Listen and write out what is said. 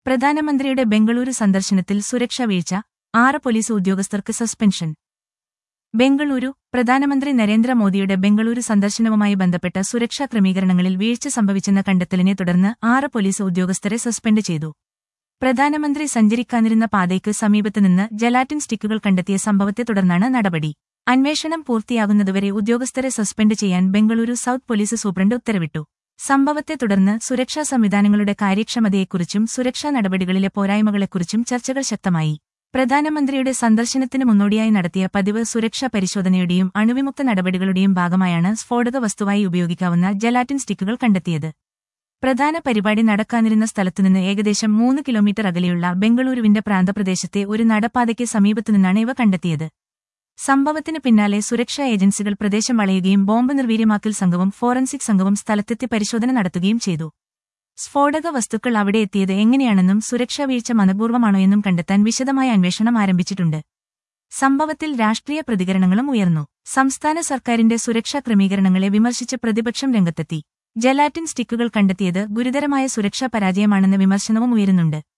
പ്രധാനമന്ത്രിയുടെ ബംഗളൂരു സന്ദർശനത്തിൽ സുരക്ഷാ വീഴ്ച, 6 പോലീസ് ഉദ്യോഗസ്ഥർക്ക് സസ്പെൻഷൻ. ബംഗളൂരു. പ്രധാനമന്ത്രി നരേന്ദ്രമോദിയുടെ ബംഗളൂരു സന്ദർശനവുമായി ബന്ധപ്പെട്ട സുരക്ഷാ ക്രമീകരണങ്ങളിൽ വീഴ്ച സംഭവിച്ചെന്ന കണ്ടെത്തലിനെ തുടർന്ന് 6 പോലീസ് ഉദ്യോഗസ്ഥരെ സസ്പെൻഡ് ചെയ്തു. പ്രധാനമന്ത്രി സഞ്ചരിക്കാനിരുന്ന പാതയ്ക്ക് സമീപത്തുനിന്ന് ജലാറ്റിൻ സ്റ്റിക്കുകൾ കണ്ടെത്തിയ സംഭവത്തെ തുടർന്നാണ് നടപടി. അന്വേഷണം പൂർത്തിയാകുന്നതുവരെ ഉദ്യോഗസ്ഥരെ സസ്പെൻഡ് ചെയ്യാൻ ബംഗളൂരു സൗത്ത് പോലീസ് സൂപ്രണ്ട് ഉത്തരവിട്ടു. സംഭവത്തെ തുടർന്ന് സുരക്ഷാ സംവിധാനങ്ങളുടെ കാര്യക്ഷമതയെക്കുറിച്ചും സുരക്ഷാ നടപടികളിലെ പോരായ്മകളെക്കുറിച്ചും ചർച്ചകൾ ശക്തമായി. പ്രധാനമന്ത്രിയുടെ സന്ദർശനത്തിന് മുന്നോടിയായി നടത്തിയ പതിവ് സുരക്ഷാ പരിശോധനയുടെയും അണുവിമുക്ത നടപടികളുടെയും ഭാഗമായാണ് സ്ഫോടക വസ്തുവായി ഉപയോഗിക്കാവുന്ന ജലാറ്റിൻ സ്റ്റിക്കുകൾ കണ്ടെത്തിയത്. പ്രധാന പരിപാടി നടക്കാനിരുന്ന സ്ഥലത്തുനിന്ന് ഏകദേശം 3 കിലോമീറ്റർ അകലെയുള്ള ബംഗളൂരുവിന്റെ പ്രാന്തപ്രദേശത്തെ ഒരു നടപ്പാതയ്ക്ക് സമീപത്തുനിന്നാണ് ഇവ കണ്ടെത്തിയത്. സംഭവത്തിന് പിന്നാലെ സുരക്ഷാ ഏജൻസികൾ പ്രദേശം വളയുകയും ബോംബ് നിർവീര്യമാക്കൽ സംഘവും ഫോറൻസിക് സംഘവും സ്ഥലത്തെത്തി പരിശോധന നടത്തുകയും ചെയ്തു. സ്ഫോടക വസ്തുക്കൾ അവിടെ എത്തിയത് എങ്ങനെയാണെന്നും സുരക്ഷാ വീഴ്ച മനഃപൂർവ്വമാണോയെന്നും കണ്ടെത്താൻ വിശദമായ അന്വേഷണം ആരംഭിച്ചിട്ടുണ്ട്. സംഭവത്തിൽ രാഷ്ട്രീയ പ്രതികരണങ്ങളും ഉയർന്നു. സംസ്ഥാന സർക്കാരിന്റെ സുരക്ഷാ ക്രമീകരണങ്ങളെ വിമർശിച്ച് പ്രതിപക്ഷം രംഗത്തെത്തി. ജലാറ്റിൻ സ്റ്റിക്കുകൾ കണ്ടെത്തിയത് ഗുരുതരമായ സുരക്ഷാ പരാജയമാണെന്ന വിമർശനവും ഉയരുന്നുണ്ട്.